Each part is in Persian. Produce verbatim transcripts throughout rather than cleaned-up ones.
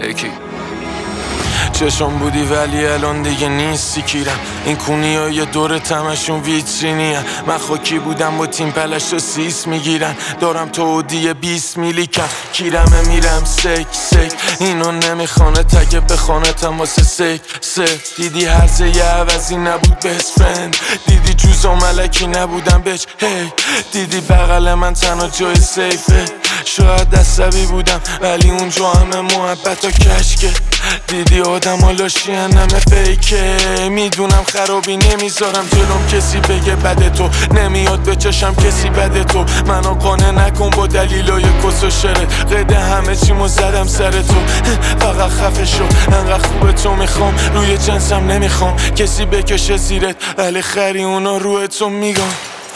یکی چشم بودی ولی الان دیگه نیستی کیرم. این کونی ها یه دور تمشون ویترینی هم. من خاکی بودم با تیم پلش رو سیس میگیرن. دارم تو دیه بیست میلیکم کیرمه میرم سک سک. اینو نمیخوانه تگه بخانه تم واسه سک سک. دیدی هرزه یه عوضی نبود best friend. دیدی جوز و ملکی نبودم بچ هی. دیدی بغل من تنها جای سیفه. شاید دستوی بودم ولی اونجا همه محبت و کشکه. دیدی آدم ها لاشین همه فیکه. میدونم خرابی نمیذارم جلوم کسی بگه بده تو. نمیاد به چشم کسی بده تو. منو قانع نکن با دلیلای کس و شرط. قده همه چیمو زدم سر تو. فقط خفه شو انقدر خوبه تو میخوام. روی جنسم نمیخوام کسی بکشه زیرت ولی خری اونا روی تو میگم.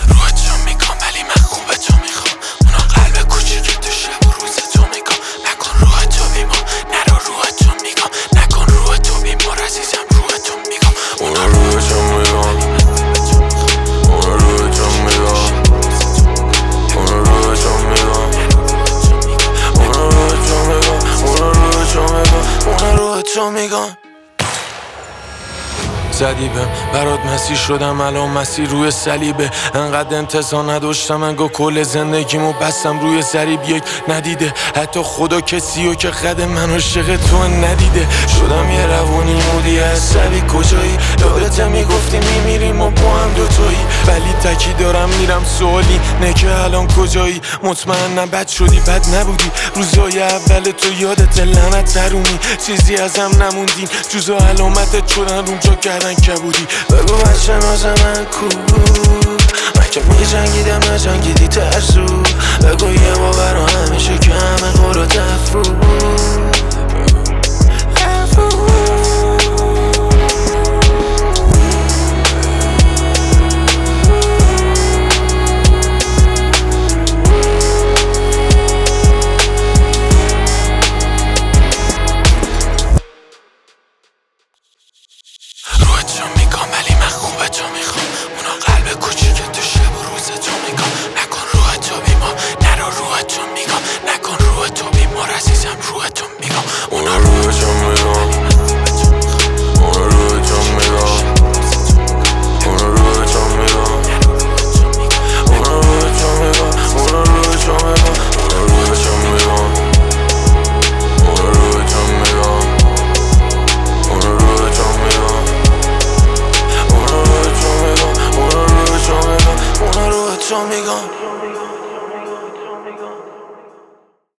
زدی بهم برات مسیر شدم الان مسیر روی صلیبه. انقدر انتظار نداشتم انگار کل زندگیمو بستم روی ضریب. یک ندیده حتی خدا کسیو که خد من عاشق تو ندیده. شدم یه روانی مودی عصبی کجایی. یادت میگفتی میمیریم و با هم دوتایی ولی تکی دارم میرم سوالی نه که الان کجایی. مطمئنم بد شدی بد نبودی. روزای اول تو یادت لعنت ترومی. چیزی ازم نموندین جز علامتت شدن اونجا کردن که بودی. بگو بچه ناز من کو من که میجنگیدم نجنگیدی ترسو. بگو یه باور همیشه که